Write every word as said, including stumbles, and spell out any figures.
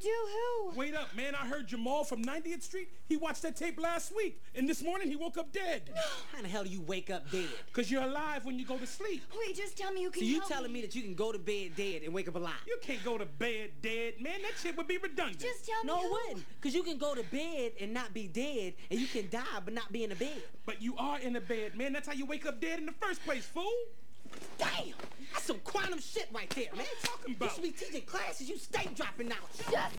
do? Who? Wait up, man. I heard Jamal from ninetieth Street. He watched that tape last week, and this morning he woke up dead. How the hell do you wake up dead? Because you're alive when you go to sleep. Wait, just tell me you can So you help telling me that you can go to bed dead and wake up alive? You can't go to bed dead, man. That shit would be redundant. Just tell me No, who. it wouldn't. Because you can go to bed and not be dead, and you can die but not be in the bed. But you are in the bed, man. That's how you wake up dead in the first place, fool. Damn! That's some quantum shit right there, man. What are you talking about? You should be teaching classes. You stay dropping out. Just